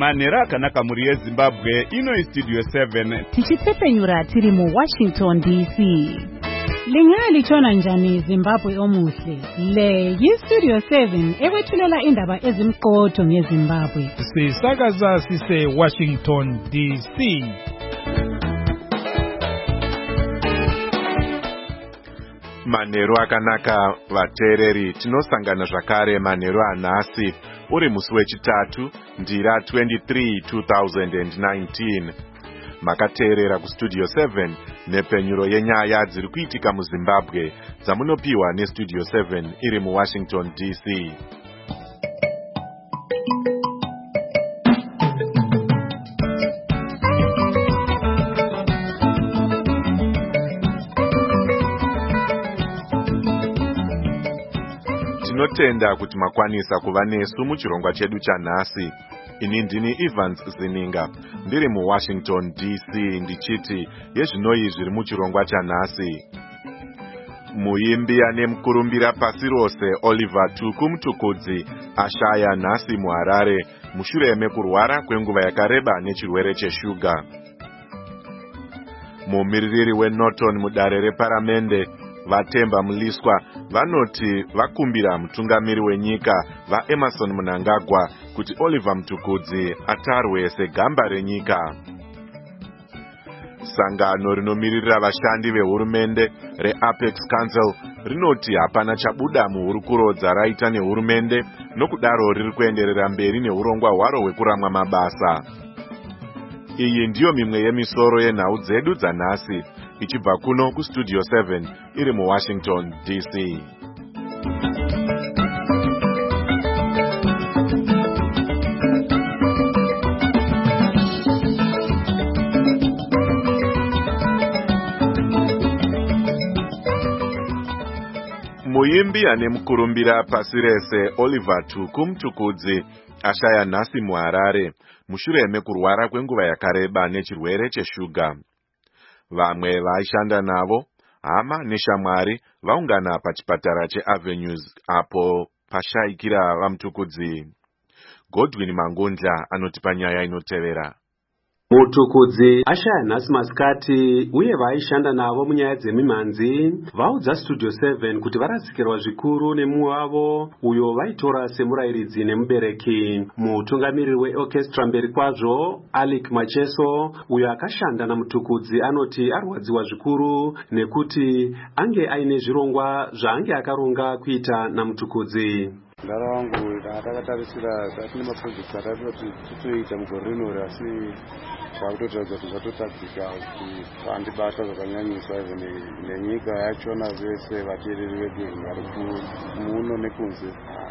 Manhero akanaka muri yeZimbabwe, ino iStudio 7. Tichitsepenyura tiri muWashington DC. Lingalitshona njani Zimbabwe omuhle? Le yiStudio 7 ekwethulela indaba ezimqotho ngeZimbabwe. Sisakaza sise Washington DC. Manhero akanaka vateereri, tinosangana zvakare manhero anhasi uri musi wechitatu ndira 23 2019. Makateerera kuStudio 7 nepenyuro yenyaya dziri kuitika muZimbabwe dzamunopiwa neStudio 7 iri muWashington DC. Tinotenda kuti makwanisa kuva nesu muchirongwa chedu chanhasi. Ini ndini Evans Zininga, ndiri muWashington DC ndichiti yezvinoi zviri muchirongwa chanhasi. Muimbi anemukurumbira pasi rose Oliver Tuku Mutukudzi ashaya nhasi muHarare mushure mekurwara kwenguva yakareba nechirwere cheshuga. Mumiririri weNorton mudare reparamende Vatemba Muliswa vanoti vakumbira mutungamiri wenyika vaEmerson Mnangagwa kuti Oliver Mutukudzi atarwe segamba renyika. Sangano rinomiririra vashandi vehurumende reApex Council rinoti hapana chabuda muhurukuro dzaraita nehurumende, nokudaro riri kuenderera mberi neurongwa hwaro hwekuramwa mabasa. Iyi ndiyo mimwe yemisoro yenhau dzedu dzanhasi, ichibva kuno kuStudio 7 iri muWashington DC. Muimbi anemukurumbira pasi rese Oliver Tuku Mutukudzi ashaya nhasi muHarare mushure mekurwara kwenguva yakareba nechirwere cheshuga. Vamwe vaishanda navo, hama neshamwari, vaungana pachipatara cheAvenues apo pashaikira vaMutukudzi. Godwin Mangundla anotipa nyaya inotevera. Mutukudzi ashaya nhasi masikati uye vaishanda navo munyaya dzemimhanzi vaudza Studio 7 kuti varasikirwa zvikuru nemumwe wavo uyo vaitora semurairidzi nemubereki. Mutungamiriri weorchestra mberi kwazvo Alec Macheso uyo akashanda naMutukudzi anoti arwadziwa zvikuru nekuti ange aine zvirongwa zvaange akaronga kuita naMutukudzi. Ndara wangu takatarisira tine maprojekti atatoti titoita mugore rino asi takutotaridza kuti zvatotadzika kuti vandibata zvakanyanyisa nenyika yachona vese vateereri vedu vari muno nekunze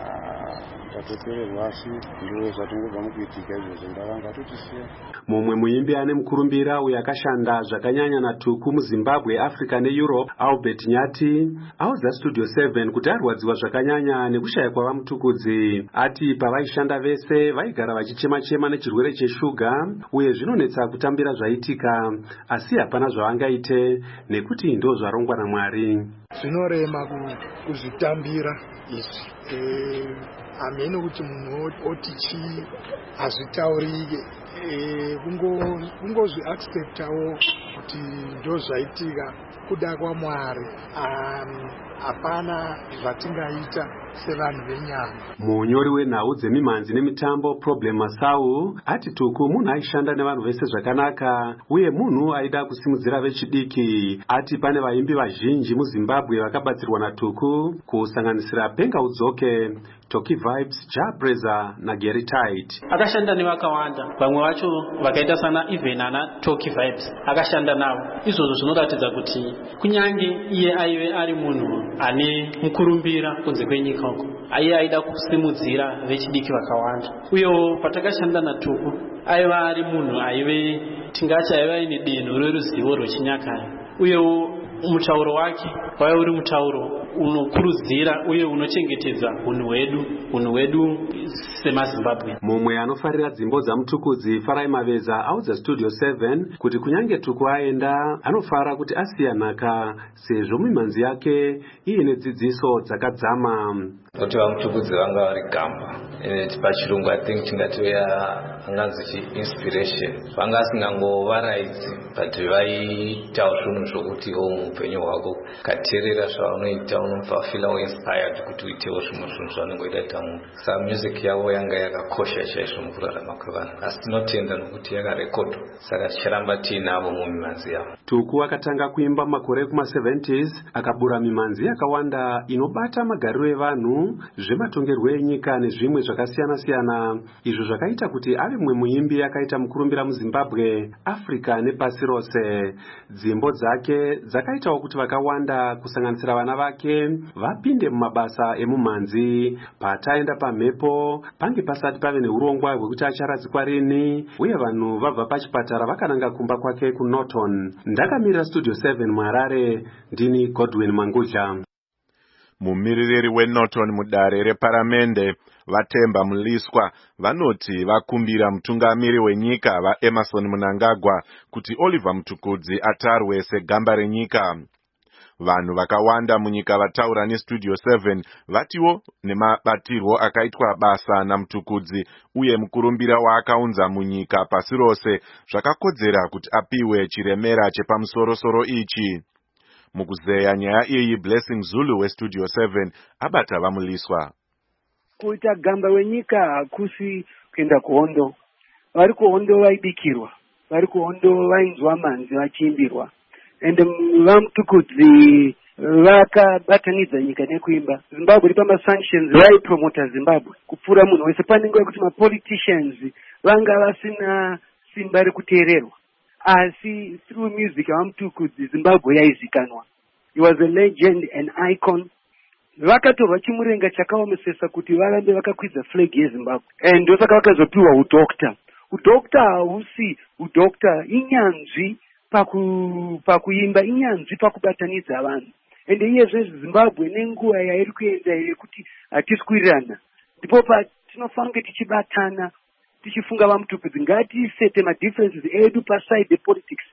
tatopererwa asi ndo zvatongobva mukuitika izvozvo ndavanga totisiya. Mumwe muimbi ane mukurumbira uyo akashanda zvakanyanya naTuku muZimbabwe, Africa neEurope, Albert Nyati audza Studio 7 kuti arwadziwa zvakanyanya nekushaya kwavaMutukudzi. Ati pavaishanda vese vaigara vachichema-chema nechirwere cheshuga uye zvinonetsa kutambira zvaitika asi hapana zvavangaite nekuti ndo zvarongwa naMwari. Zvinorema kuzvitambira izvi. Amene kuti munhu otichi hazvitaurike, kungozvi acceptawo kuti ndo zvaitika kuda kwaMwari. Hapana zvatingaita sevanhu venyama. Munyori wenhau dzemimhanzi nemitambo Problem Masau ati Tuku munhu aishanda nevanhu vese zvakanaka uye munhu aida kusimudzira vechidiki. Ati pane vaimbi vazhinji muZimbabwe vakabatsirwa naTuku kusanganisira Penga Udzoke, Toki Vibes, Jabreza naGary Tite. Akashanda nevakawanda, vamwe vacho vakaita sana Even ana Toki Vibes akashanda navo. Izvozvo zvinoratidza kuti kunyange iye aive ari munhu ane mukurumbira kunze kwenyika uko, aiye aida kusimudzira vechidiki vakawanda. Uyewo patakashanda naTuku aiva ari munhu aive tingati aiva ine denho reruzivo rwechinyakare. Uyewo mutauro wake waive uri mutauro unokurudzira uye unochengetedza unhu hwedu semaZimbabwe. Mumwe anofarira dzimbo dzaMutukudzi Farai Maveza audza Studio 7 kuti kunyange Tuku aenda anofara kuti asiya nhaka sezvo mimhanzi yake iine dzidziso dzakadzama. Kuti vaMutukudzi vanga vari gamba pachirungu I think tingatoya anganzi inspiration vangasingangovaraidzi but vaitawo zvinhu zvokuti muupenyu hwako kateerera zvavanoita unobva inspired kuti uitewo zvimwe zvinhu zvavanongoita ita munhu. Sa music yavo yanga yakakosha chaizvo mukurarama kwevanhu asi tinotenda nokuti yakarekodwa saka ticharamba tiinavo mumimhanzi yavo. Tuku akatanga kuimba makore kuma-70s akabura mimhanzi yakawanda inobata magariro evanhu, zvematongerwo enyika nezvimwe zvakasiyana-siyana, izvo zvakaita kuti ave mumwe muimbi akaita mukurumbira muZimbabwe, Africa nepasi rose. Dzimbo dzake dzakaitawo kuti vakawanda kusanganisira vana vake vapinde mumabasa emumhanzi. Pataenda pamhepo pange pasati pave neurongwa hwekuti acharadzikwa rini, uye vanhu vabva pachipatara vakananga kumba kwake kuNorton. Ndakamirira Studio 7 muHarare, ndini Godwin Manguja. Mumiririri weNorton mudare reparamende Vatemba Muliswa vanoti vakumbira mutungamiri wenyika vaEmmerson Mnangagwa kuti Oliver Mtukudzi atarwe segamba renyika. Vanhu vakawanda munyika vataura neStudio 7 vatiwo nemabatirwo akaitwa basa naMtukudzi uye mukurumbira waakaunza munyika pasi rose zvakakodzera kuti apiwe chiremera chepamusoro-soro ichi. Mukuzeya nyaya iyi Blessing Zulu weStudio 7 abata vamuliswa. Kuita gamba wenyika hakusi kuenda kuhondo. Vari kuhondo vaibikirwa, vari kuhondo vainzwa manzi vachiimbirwa. Ende vaMtukudzi vakabatanidza nyika nekuimba. Zimbabwe iri pamasanctions vaipromota Zimbabwe kupfuura munhu wese. Pane nguva yekuti mapoliticians vanga vasina simba rekuteererwa, asi through music vaMtukudzi Zimbabwe yaizikanwa. He was a legend, an icon. Vakatorwa chimurenga chakaomesesa kuti varambe vakakwidza flag yeZimbabwe. Ndosaka vakazopiwa udokta. Udokta hausi udokta, inyanzvi pakuimba, inyanzvi pakubatanidza vanhu. Ende iyezve Zimbabwe nenguva yairi kuenda yekuti hatisi kuwirirana, ndipo patinofanira tichibatana tichifunga vaMtukudzi ngatisete madifferences edu paside politics,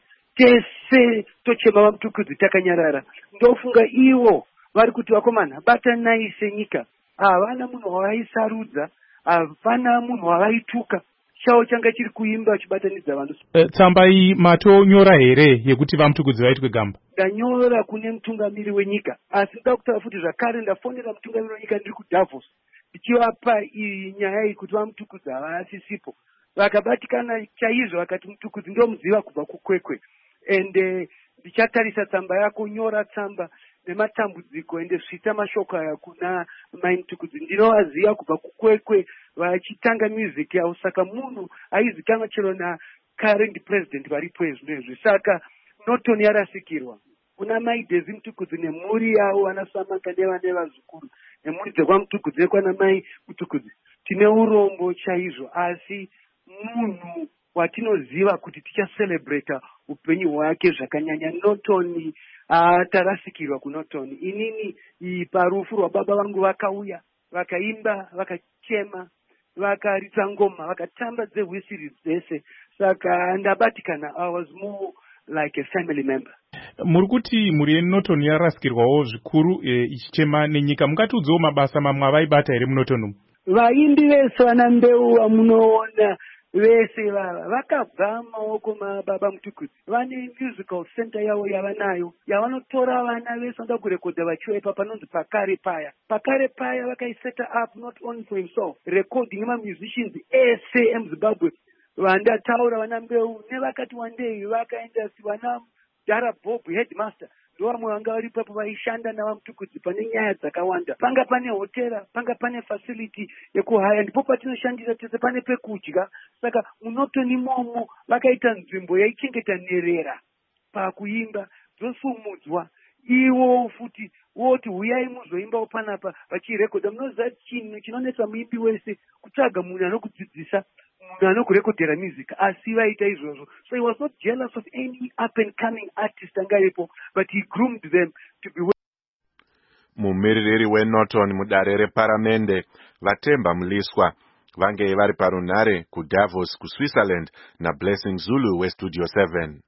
tese tochema vaMtukudzi takanyarara. Ndofunga ivo vari kuti vakomana batanai senyika, havana munhu wavaisarudza, havana munhu wavaituka, chavo changa chiri kuimba chibatanidza vanhu. Tsamba iyi matonyora here yekuti vaMtukudzi vaitwe gamba? Ndanyora kune mutungamiri wenyika, asi ndoda kutaura futi zvakare ndafonera mutungamiri wenyika ndiri kuDavos ndichivapa iyi nyaya iyi kuti vaMtukudzi havasisipo. Vakabatikana chaizvo vakati Mtukudzi ndomuziva kubva kukwekwe. Ende ndichatarisa tsamba yako, nyora tsamba nematambudziko ende svita mashoko aya kuna Mai Mtukudzi. Ndinovaziva kubva kukwekwe vachitanga music yavo, saka munhu aizikanwa chero na current president varipo ezvinezvi. Saka Norton yarasikirwa kuna Mai Daisy Mtukudzi nemhuri yavo, vanaSamaka nevane vazukuru nemhuri dzekwaMtukudzi nekwana Mai Mtukudzi. Tine urombo chaizvo, asi munhu watinoziva kuti tichacelebrata upenyu hwake zvakanyanya. Norton tarasikirwa kuNorton. Inini parufu rwababa vangu vakauya vakaimba, vakachema, vakaridza ngoma, vakatamba dzehwisiri dzese, saka ndabatikana. I was more like a family member. Muri kuti muri yeNorton yarasikirwawo zvikuru ichichema nenyika, mungatiudzawo mabasa mamwe avaibata here muNorton? Vaimbi vese vana mbeu vamunoona vese vava vakabva maoko mababa Mtukudzi. Vane musical center yavo yavanayo yavanotora vana vese vanoda kurekodha vachiwepa panonzi Pakare Paya. Pakare Paya vakaiseta up not only for himself, recording musicians ese emuZimbabwe vandataura vana mbeu nevakati wandei vakaenda vana Dara Bob headmaster ndovamwe vanga vari papo vaishanda navaMtukudzi pane nyaya dzakawanda. Panga pane hotera, panga pane facility yekuhaya, ndipo patinoshandira tese, pane pekudya. Saka muNorton imomo vakaita nzvimbo yaichengeta nherera pakuimba, dzosumudzwa iwo futi woti huyai muzoimbawo panapa vachirekodha. Munoziva chinhu chinonetsa muimbi wese kutsvaga munhu anokudzidzisa, munhu anokurekodhera music, asi vaita izvozvo. So he was not jealous of any up and coming artist angaipo, but he groomed them to be. Mumiririri weNorton mudare reparamende Vatemba Muliswa vange vari parunhare kuDavos kuSwitzerland naBlessing Zulu weStudio 7.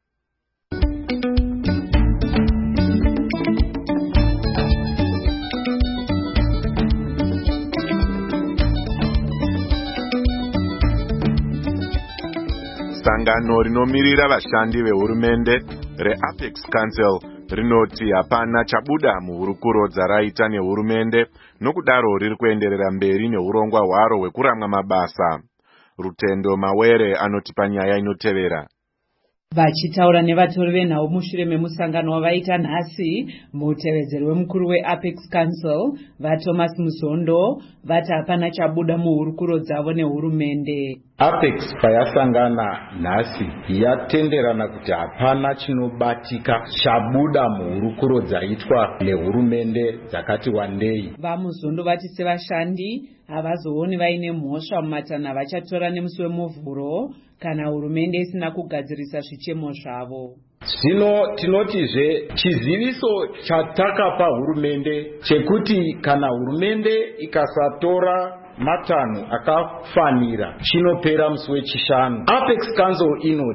Sangano rinomirira vashandi vehurumende reApex Council rinoti hapana chabuda muhurukuro dzaraita nehurumende, nokudaro riri kuenderera mberi neurongwa hwaro hwekuramwa mabasa. Rutendo Mawere anoti panyaya inotevera. Vachitaura nevatori venhau mushure memusangano wavaita nhasi, mutevedzeri wemukuru weApex Council vaThomas Muzondo vati hapana chabuda muhurukuro dzavo nehurumende. Apex payasangana nhasi yatenderana kuti hapana chinobatika chabuda muhurukuro dzaitwa nehurumende dzakati wandei. VaMuzondo vati sevashandi havazooni vaine mhosva mumatanho vachatora nemusi wemuvhuro kana hurumende isina kugadzirisa zvichemo zvavo. Zvino tinotizve chiziviso chatakapa hurumende chekuti kana hurumende ikasatora matanho akafanira chinopera musi wechishanu. Apex Council inoti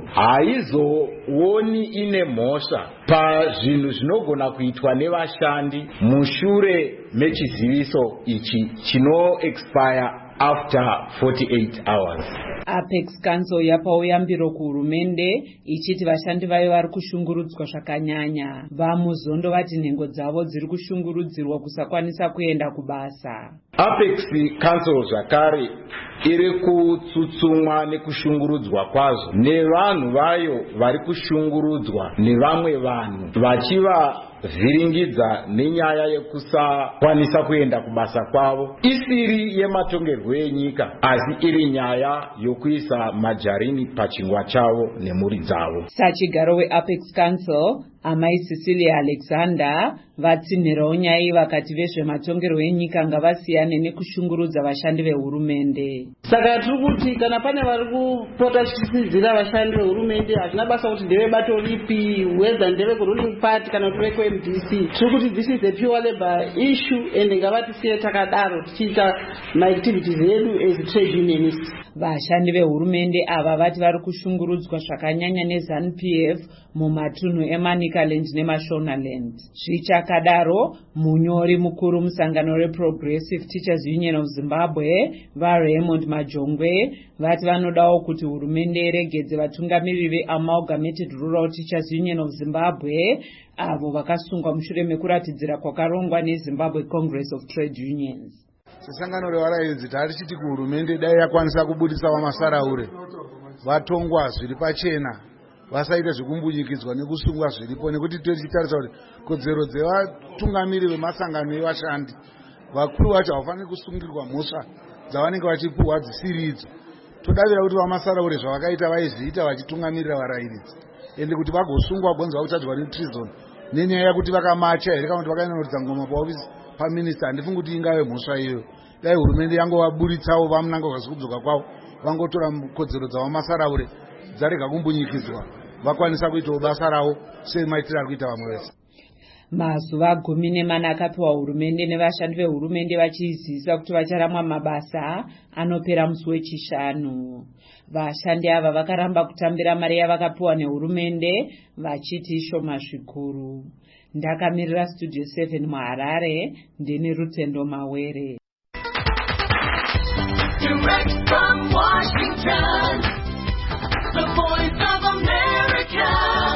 haizooni ine mhosva pazvinhu zvinogona kuitwa nevashandi mushure mechiziviso ichi chino expire after 48 hours. Apex Council yapawo yambiro kuhurumende ichiti vashandi vayo vari kushungurudzwa zvakanyanya. VaMuzondo vati nhengo dzavo dziri kushungurudzirwa kusakwanisa kuenda kubasa. Apex Council zvakare iri kutsutsumwa nekushungurudzwa kwazvo nevanhu vayo vari kushungurudzwa nevamwe vanhu vachivavhiringidza nenyaya yekusakwanisa kuenda kubasa kwavo, isiri yematongerwo enyika asi iri nyaya yokuisa majarini pachingwa chavo nemhuri dzavo. Sachigaro weApex Council Amai Cecilia Alexander vatsinhirawo nyaya vakati vezvematongerwo enyika ngavasiyane nekushungurudza vashandi vehurumende. Saka tiri kuti kana pane vari kupota chichidzira vashandi vehurumende hazvina basa kuti ndeve bato ripi, whether ndeve kuruling party kana kuti vekuMDC, tiri kuti this is a pure labor issue ende ngavatisiye takadaro tichiita maactivities edu as trade unionists. Vashandi vehurumende ava vati vari kushungurudzwa zvakanyanya neZANU-PF mumatunhu eManicaland neMashonaland. Zvichakadaro, munyori mukuru musangano reProgressive Teachers Union of Zimbabwe vaRaymond Majongwe vati vanodawo kuti hurumende iregedze vatungamiriri veAmalgamated Rural Teachers Union of Zimbabwe avo vakasungwa mushure mekuratidzira kwakarongwa neZimbabwe Congress of Trade Unions. Sangano revaraidzi tarichiti kuhurumende dai yakwanisa kubudisa vamasaraure vatongwa zviri pachena, vasaita zvekumbunyikidzwa nekusungwa zviripo, nekuti tichitarisa kuti kodzero dzevatungamiri vemasangano evashandi vakuru vacho havafaniri kusungirwa mhosva dzavanenge vachipuhwa dzisiri idzo. Todavira kuti vamasaraure zvavakaita vaizviita vachitungamirira varairidzi, ende kuti vagosungwa gonzi vakuchadziwa netreason nenyaya yekuti vakamacha here kana kuti vakainorodza ngoma paofisi paminista. Handifungi kuti ingave mhosva iyo. Dai hurumende yangovaburitsawo vamunanga zvasi kudzoka kwavo, vangotora kodzero dzavamasaraure dzarega kumbunyikidzwa, vakwanisa kuitawo basa ravo semaitiro ari kuita vamwe vese. Mazuva 14 akapiwa hurumende nevashandi vehurumende vachizivisa kuti vacharamwa mabasa anopera musi wechishanu. Vashandi ava vakaramba kutambira mari yavakapiwa nehurumende vachiti ishoma zvikuru. Ndakamirira Studio 7 muHarare, ndini Rutendo Mawere. Direct from Washington, the voice of America,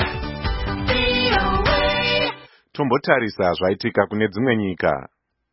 VOA. Tombotarisa zvaitika kune dzimwe nyika.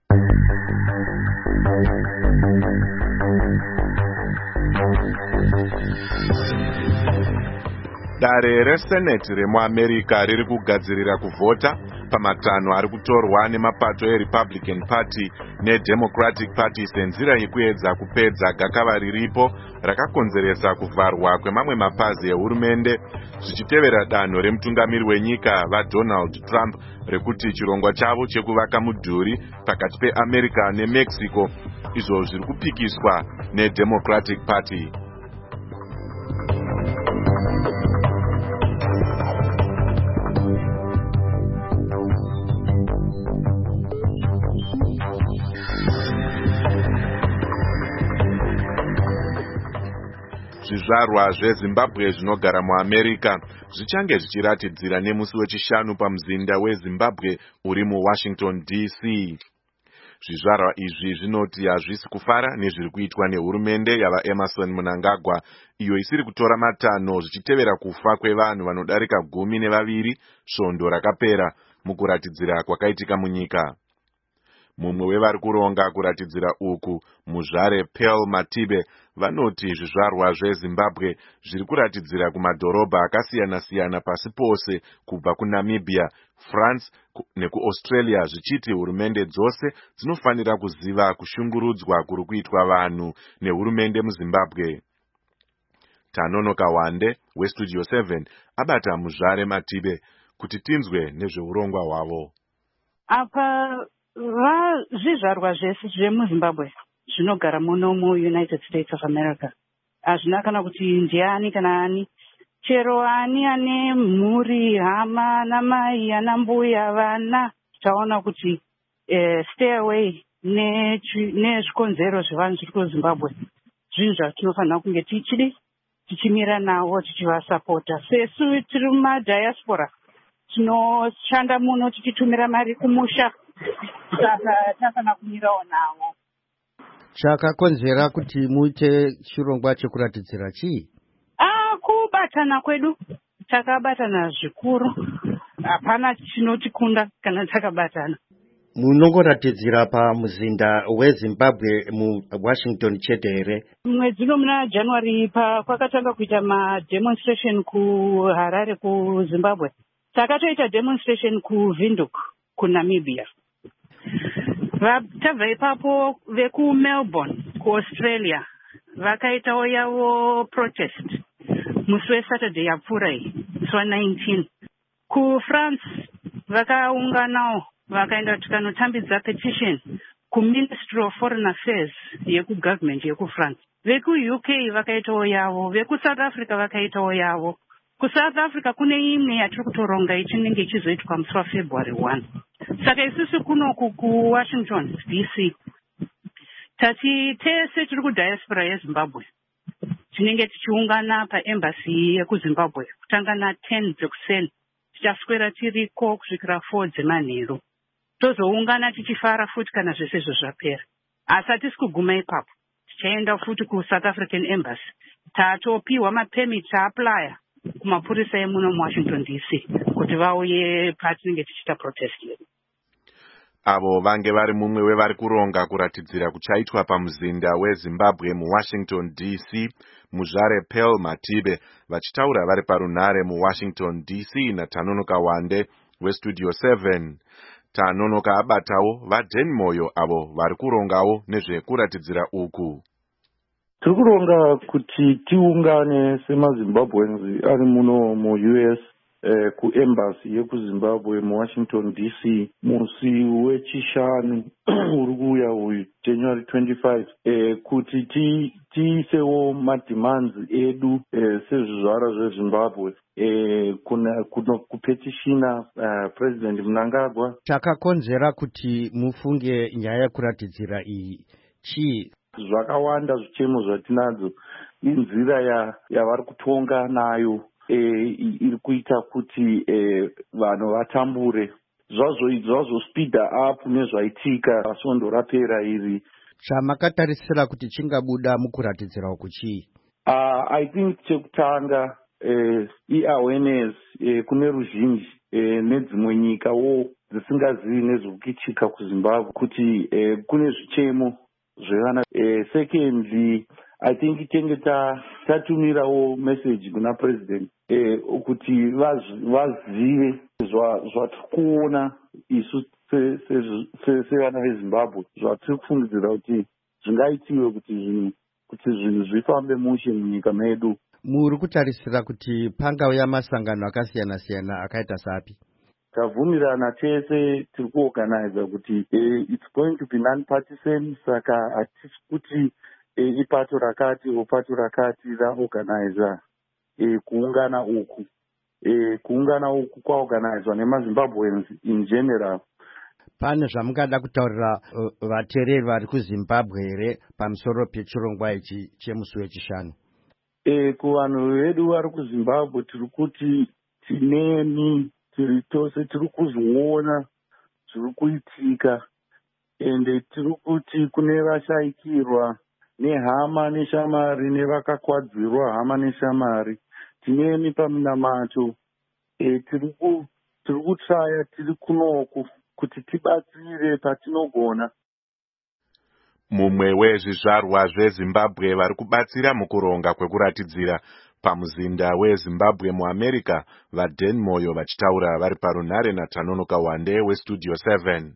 Dare reSenate remuAmerica riri kugadzirira kuvhota pamatanho ari kutorwa nemapato eRepublican Party neDemocratic Party senzira yekuedza kupedza gakava riripo rakakonzeresa kuvharwa kwemamwe mapazi ehurumende zvichitevera danho remutungamiri wenyika vaDonald Trump rekuti chirongwa chavo chekuvaka mudhuri pakati peAmerica neMexico izvo zviri kupikiswa neDemocratic Party. Zvizvarwa zveZimbabwe zvinogara muAmerica zvichange zvichiratidzira nemusi wechishanu pamuzinda weZimbabwe uri muWashington DC. Zvizvarwa izvi zvinoti hazvisi kufara nezviri kuitwa nehurumende yavaEmerson Mnangagwa, iyo isiri kutora matanho zvichitevera kufa kwevanhu vanodarika 12 svondo rakapera mukuratidzira kwakaitika munyika. Mumwe wevari kuronga kuratidzira uku, muzvare Pearl Matibe, vanoti zvizvarwa zveZimbabwe zviri kuratidzira kumadhorobha akasiyana-siyana pasi pose kubva kuNamibia, France nekuAustralia zvichiti hurumende dzose dzinofanira kuziva kushungurudzwa kuri kuitwa vanhu nehurumende muZimbabwe. Tanonoka Wande weStudio 7 abata muzvare Matibe kuti tinzwe nezveurongwa hwavo. Apa zvizvarwa zvese zvemuZimbabwe zvinogara muno muUnited States of America hazvina kana kuti ndiani kana ani, chero ani ane mhuri, hama, namai, anambuya, vana, taona kuti stay away nezvikonzero zvevanhu zviri kuZimbabwe zvinhu zvatinofanira kunge tichimira nawo tichivasapota. Sesu tiri mumadiaspora tinoshanda muno tichitumira mari kumusha, saka tafanira kumirawo nawo. Chakakonzera kuti muite chirongwa chekuratidzira chii? Kubatana kwedu, takabatana zvikuru, hapana chinotikunda kana takabatana. Munongoratidzira pamuzinda weZimbabwe muWashington chete here? Mwedzi uno muna January kwakatanga kuita mademonstration kuHarare kuZimbabwe. Takatoita demonstration kuVindhoek kuNamibia. Tabva ipapo vekuMelbourne kuAustralia vakaitawo yavo protest musi weSaturday yapfuura iyi, musi wa19. KuFrance vakaunganawo vakaenda kuti kanotambidza petition kuMinistry of Foreign Affairs yekugovernment yekuFrance. VekuUK vakaitawo yavo, vekuSouth Africa vakaitawo yavo. KuSouth Africa kune imwe yatiri kutoronga ichinenge ichizoitwa musi waFebruary 1. Saka isusu kunoku kuWashington DC tati tese tiri kudiaspora yeZimbabwe tinenge tichiungana paembassy yekuZimbabwe kutanga na10 dzekuseni, tichaswera tiriko kusvikira 4 dzemanheru. Tozoungana tichifara futi kana zvese zvapera. Asi hatisi kuguma ipapo, tichaenda futi kuSouth African Embassy tatopiwa mapemiti taaplya kumapurisa emuno muWashington DC kuti vauye patinenge tichita protest yedu. Avo vange vari mumwe wevari kuronga kuratidzira kuchaitwa pamuzinda weZimbabwe muWashington DC, muzvare Pearl Matibe, vachitaura vari parunhare muWashington DC naTanonoka Wande weStudio 7. Tanonoka abatawo vaDen Moyo avo vari kurongawo nezvekuratidzira uku. Tiri kuronga kuti tiungane semaZimbabweans ari muno muUS kuembassy yekuZimbabwe muWashington DC musi wechishanu uri kuuya uyu January 25 kuti tiisewo mademands edu sezvizvara zveZimbabwe kupetishina President Mnangagwa. Chakakonzera kuti mufunge nyaya yekuratidzira iyi chii? Zvakawanda zvichemo zvatinadzo, inzira yavari kutonga nayo iri kuita kuti vanhu vatambure zvazospida up nezvaitika pasondo rapera iri. Chamakatarisira kuti chingabuda mukuratidzira uku chii? I think chekutanga i-awareness kune ruzhinji nedzimwe nyikawo dzisingazivi nezvekuitika kuZimbabwe kuti kune zvichemo zvevana. Secondly, I think tenge tatumirawo message kuna president kuti vazive zvatiri kuona isu sevana veZimbabwe, zvatiri kufungidzira kuti zvingaitiwe kuti zvinhu zvifambe mushe munyika medu. Muri kutarisira kuti pangauya masangano akasiyana-siyana akaita sapi? Tabvumirana tese tiri kuorganize kuti it's going to be non-partisan, saka hatisi kuti ipato rakati opato rakati raorganiza kuungana uku. Kuungana uku kwaorganizwa nemaZimbabweans in general. Pane zvamungada kutaurira vateereri vari kuZimbabwe here pamusoro pechirongwa ichi chemusi wechishanu? Kuvanhu vedu vari kuZimbabwe tiri kuti tineni tiri tose tiri kuzviona zviri kuitika ende tiri kuti kune vashaikirwa nehama neshamari nevakakwadzirwa hama neshamari tinemi pamunamato. Tiri kutraya tiri kunoku kuti tibatsire patinogona. Mumwe wezvizvarwa zveZimbabwe vari kubatsira mukuronga kwekuratidzira pamuzinda weZimbabwe muAmerica, vaDan Moyo vachitaura vari parunhare naTanonoka Wande weStudio 7.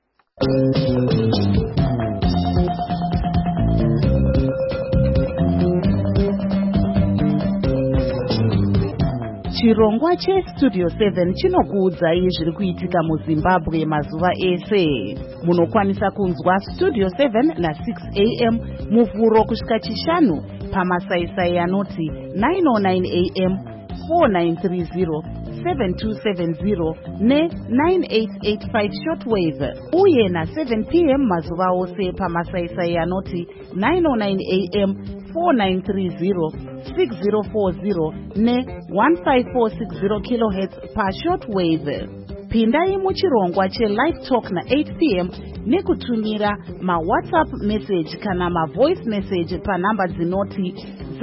Chirongwa cheStudio 7 chinokuudzai zviri kuitika muZimbabwe mazuva ese. Munokwanisa kunzwa Studio 7 na6 am muvhuro kusvika chishanu pamasaisai anoti 909 am, 4930, 7270 ne9885 shortwave, uye na7 pm mazuva ose pamasaisai anoti 909 am, 4930, 6040 ne1540 kHz pashortwave. Pindai muchirongwa chelive talk na8 pm nekutumira mawhatsapp message kana mavoice message panhamba dzinoti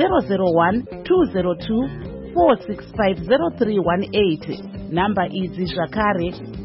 001-202-4650318. Namba idzi zvakare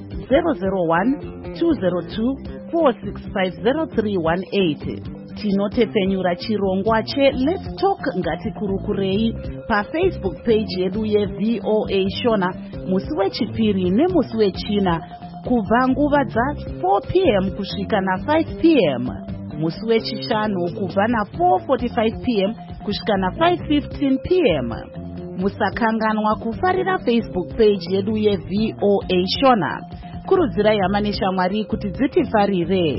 001-202-4650318. Tinotepfenyura chirongwa cheLet's Talk Ngatikurukurei paFacebook page yedu yeVOA Shona musi wechipiri nemusi wechina kubva nguva dza4 pm kusvika na5 pm, musi wechishanu kubva na4:45 pm kusvika na5:15 pm. Musakanganwa kufarira Facebook page yedu yeVOA Shona. Kurudzirai hama neshamwari kuti dzitifarire.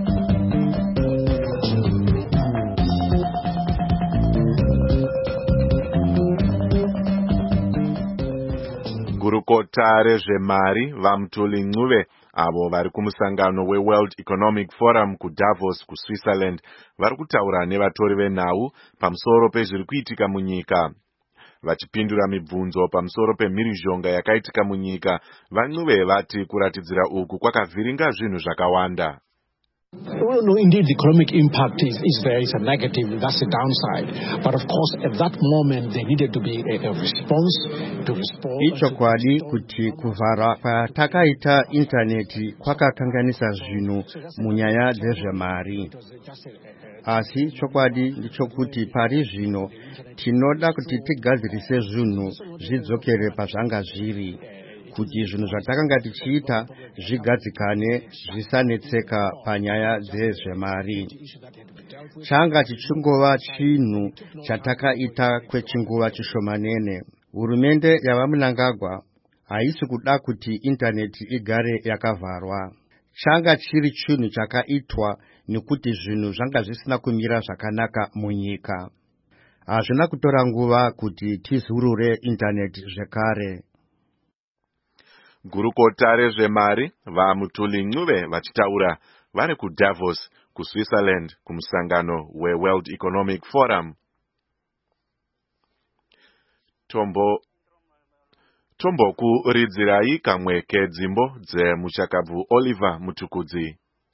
Gurukota rezvemari vaMutuli Ncube avo vari kumusangano weWorld Economic Forum kuDavos kuSwitzerland vari kutaura nevatori venhau pamusoro pezviri kuitika munyika. Vachipindura mibvunzo pamusoro pemhirizhonga yakaitika munyika, vaNcube vati kuratidzira uku kwakavhiringa zvinhu zvakawanda. Well, no, indeed, the economic impact is there. It's a negative. That's the downside. But of course, at that moment, there needed to be a response to respond. Ichokwadi kuti kuvhara kwatakaita intaneti kwakakanganisa zvinhu munyaya dzezvemari. Asi chokwadi ndichokuti pari zvino tinoda kuti tigadzirise zvinhu zvidzokere pazvanga zviri, kuti zvinhu zvatakanga tichiita zvigadzikane zvisanetseka panyaya dzezvemari. Changa chichingova chinhu chatakaita kwechinguva chishomanene. Hurumende yavaMnangagwa haisi kuda kuti intaneti igare yakavharwa. Changa chiri chinhu chakaitwa nekuti zvinhu zvanga zvisina kumira zvakanaka munyika. Hazvina kutora nguva kuti tizurure intaneti zvekare. Gurukota rezvemari vaMutuli Ncube vachitaura vari kuDavos kuSwitzerland kumusangano weWorld Economic Forum. Tombokuridzirai kamwe kedzimbo dzemuchakabvu Oliver Mutukudzi.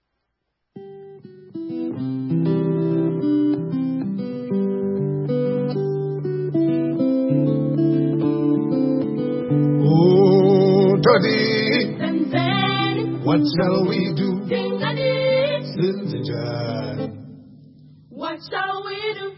What shall we do? What shall we do?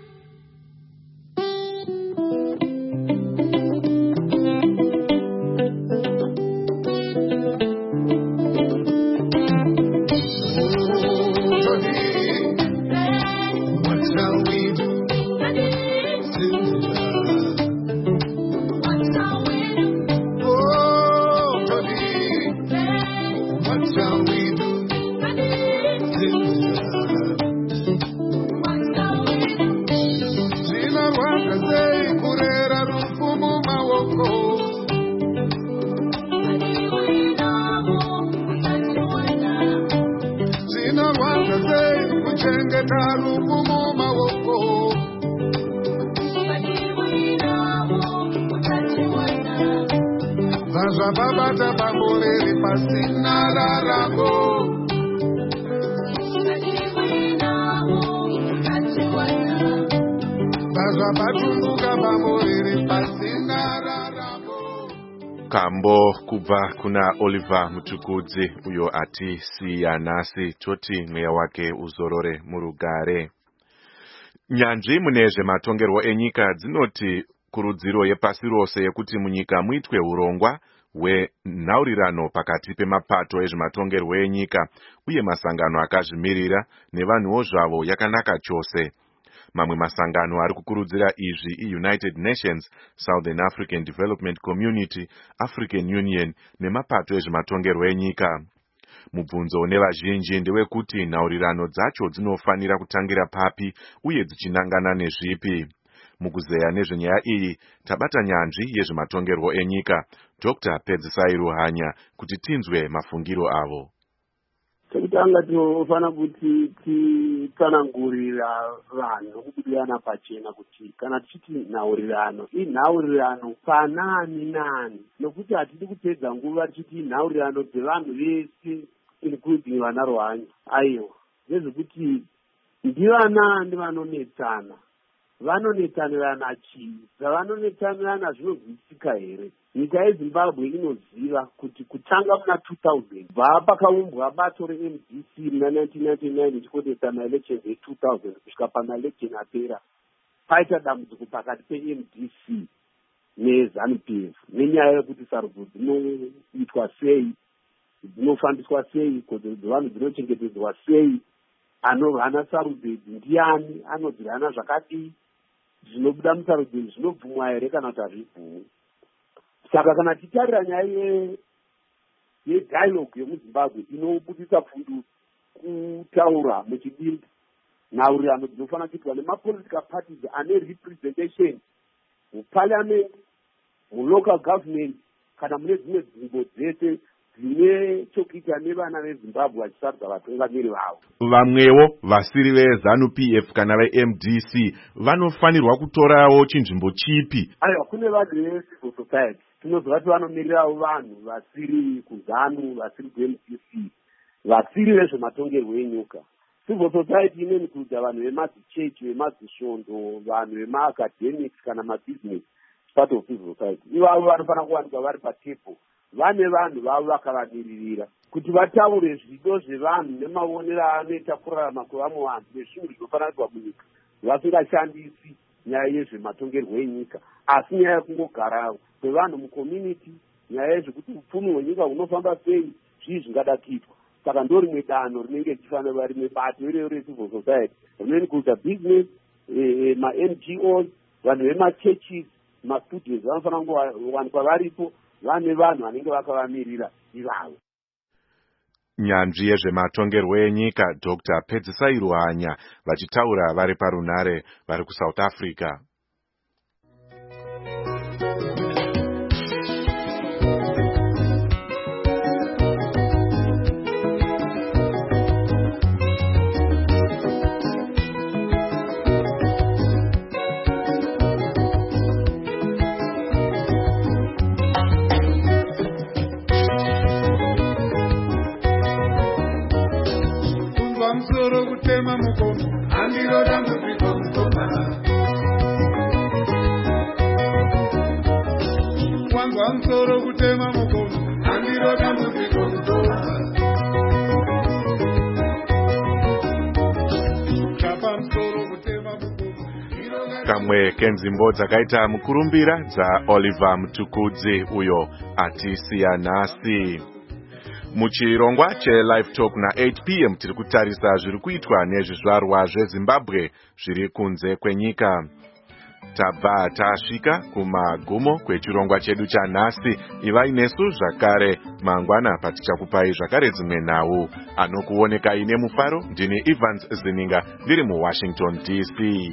zvapatumbuka pamuriri pasina raramo. Kambo kubva kuna Oliver Mutukudzi uyo atisiya nhasi, toti mweya wake uzorore murugare. Nyanzvi mune zvematongerwo enyika dzinoti kurudziro yepasi rose yekuti munyika muitwe urongwa hwenhaurirano pakati pemapato ezvematongerwo enyika uye masangano akazvimirira nevanhuwo zvavo yakanaka chose. Mamwe masangano ari kukurudzira izvi iUnited Nations, Southern African Development Community, African Union nemapato ezvematongerwo enyika. Mubvunzo nevazhinji ndewekuti nhaurirano dzacho dzinofanira kutangira papi uye dzichinangana nezvipi. Mukuzeya nezvenyaya iyi tabata nyanzvi yezvematongerwo enyika Dr. Pedzisai Ruhanya kuti tinzwe mafungiro avo. Chekutanga tinofana kuti titsanangurira vanhu kubudirana pachena kuti kana tichiti nhaurirano inhaurirano panani nani, nokuti hatidi kupedza nguva tichiti nhaurirano dzevanhu vese including vana Ruhanya. Aiwa, ndezvekuti ndivanani vanonetsana, vanonetsanirana chii, zvavanonetsanirana zvinozwisika here? Nyika yeZimbabwe inoziva kuti kutanga muna 2000 bva pakaumbwa bato reMDC muna 1999 ichikonesa maelection e2000 kusvika pamaelection apera, paita dambudziko pakati peMDC neZANU-PF nenyaya yekuti sarudzo dzinoitwa sei, dzinofambiswa sei, kodzero dzevanhu dzinochengetedzwa sei, anovhana sarudzo idzi ndiani, anodzirana zvakadii, zvinobuda musarudzo idzi zvinobvumwa here kana kuti hazvibvumwi. Saka kana titarira nyaya yedialogue yemuZimbabwe inobudisa pfundu kutaura muchidimbu, nhaurirano dzinofanira kuitwa nemapolitical parties ane representation muparliament, mulocal government kana mune dzimwe nzvimbo dzese dzine chokuita nevana veZimbabwe vachisarudza vatungamiri vavo. Vamwewo vasiri veZANU-PF kana veMDC vanofanirwa kutorawo chinzvimbo chipi? Aiwa, kune vanhu vecivil society tinozovati vanomirirawo vanhu vasiri kuZANU, vasiri kuMDC, vasiri vezvematongerwo enyika. Civil society inoincluda vanhu vemadzichechi, vemadzisvondo, vanhu vemaacademics kana mabusiness, part of civil society. Ivavo vanofanira kuwanikwa vari patable, vane vanhu vavo vakavamiririra kuti vataure zvido zvevanhu nemaonero anoita kurarama kwevamwe vanhu nezvinhu zvinofanira kuitwa munyika, vasingashandisi nyaya yezvematongerwo enyika asi nyaya yekungogara kwevanhu mucommunity, nyaya yezvekuti upfumi hwenyika hunofamba sei, zvii zvingada kuitwa. Saka ndo rimwe danho rinenge richifanira rimwe bato irero recivil society rinoincluda business, ma-NGOs, vanhu vemachurches, mastudents vanofanira kuwanikwa varipo, vane vanhu vanenge vakavamirira ivavo. Nyanzvi yezvematongerwo enyika Dr. Pedzisai Ruhanya vachitaura vari parunare vari kuSouth Africa. Kamwe kenzimbo dzakaita mukurumbira dzaOliver Mutukudzi uyo atisiya nhasi. Muchirongwa cheLive Talk na8 p.m. tiri kutarisa zviri kuitwa nezvizvarwa zveZimbabwe zviri kunze kwenyika. Tabva tasvika kumagumo kwechirongwa chedu chanhasi. Ivai nesu zvakare mangwana patichakupai zvakare dzimwe nhau. Anokuoneka ine mufaro ndini Evans Zininga ndiri muWashington DC.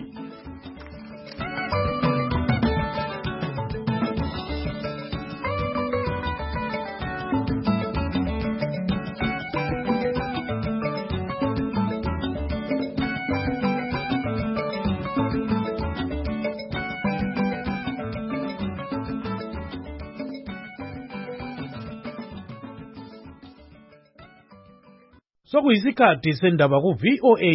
Sokuyisikhathi sendaba ku VOA